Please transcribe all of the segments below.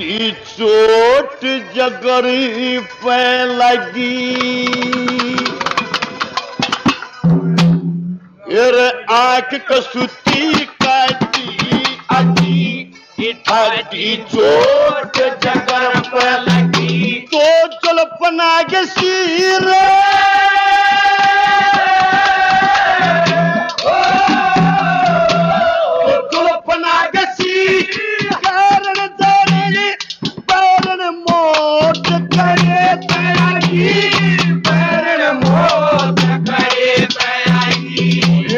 चोट जगरी पे लगी, आंख कसूती काटी अजी ठाटी चोट जगर पे लगी तो जलपना के सिर जलपना के सिर कारण दरे कारण मौत करे तयारी कारण मौत करे तयारी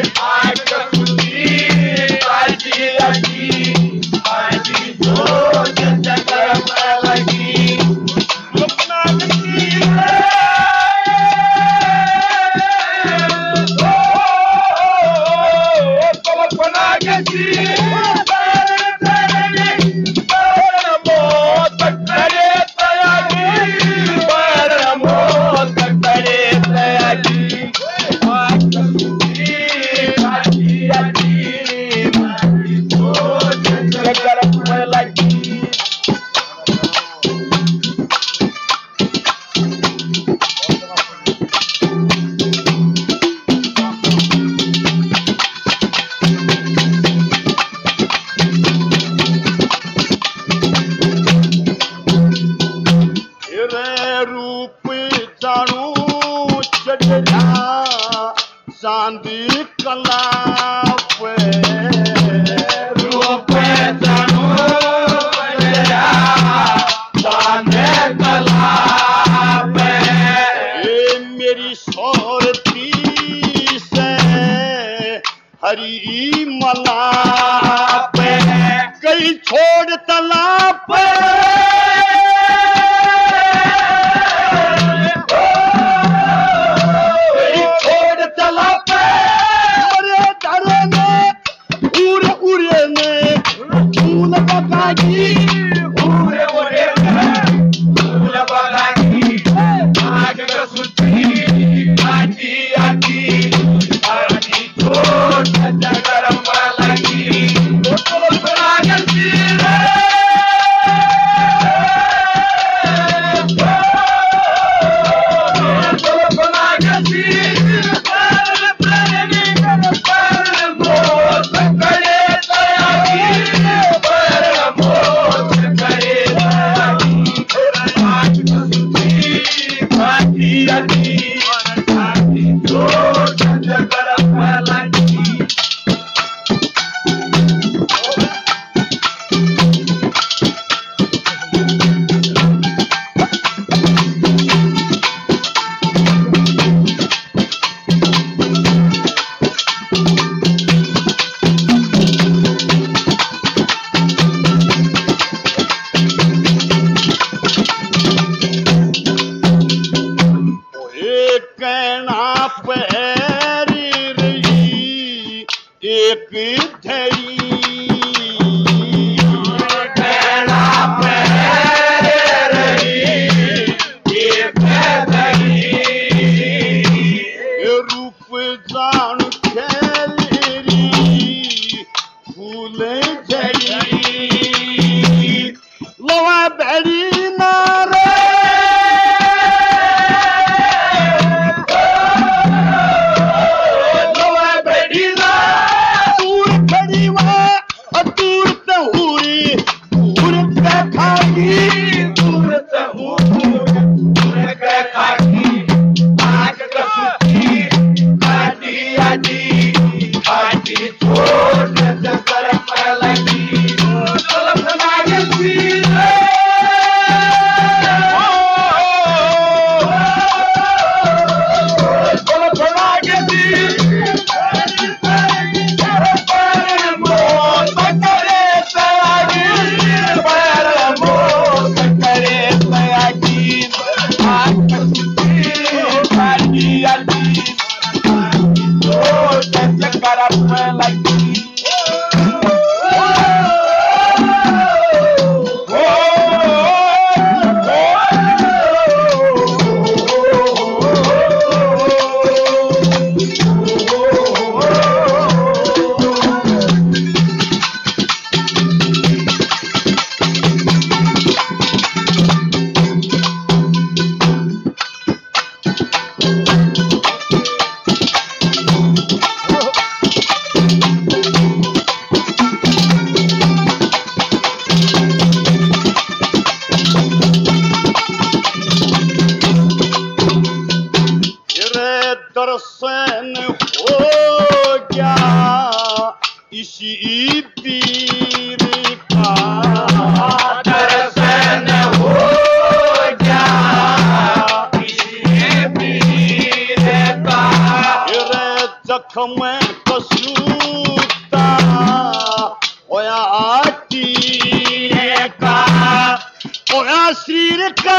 चांदी कला पे रूप जानू चांदी कला पे ये मेरी सोरती से हरी मला पे कई छोड़ तालाब पे होया शरीर का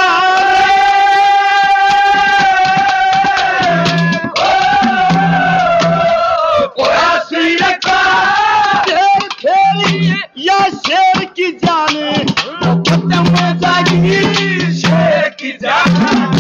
शेर खेली या शेर की जान शेर की जान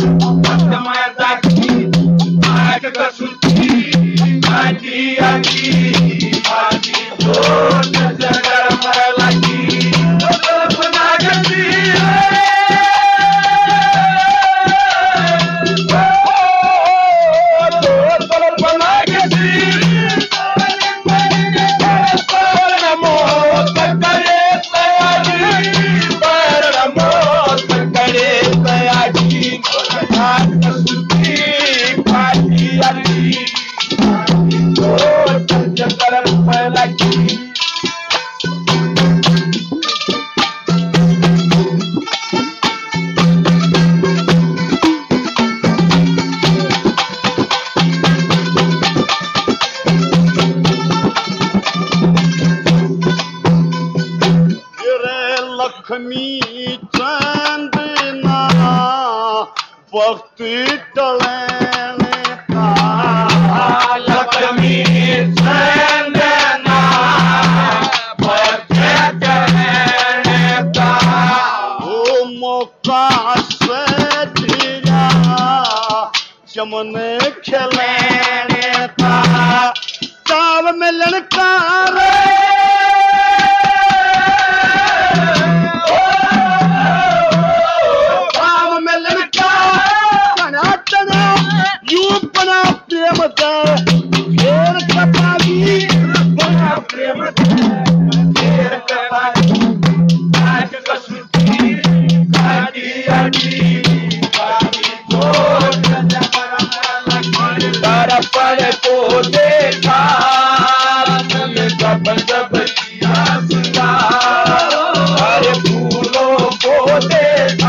लक्ष्मी चंदना वक्त टलने का लक्ष्मी चंदना वक्त टलने का वो मौका से दिया चमन खेलने का चाव में लड़का शेर कपाली बना प्रेम शेर कपाली आज कसुती काटी आटी दर्पण को देखा जब जब किया सिंगार, अरे फूलों को देखा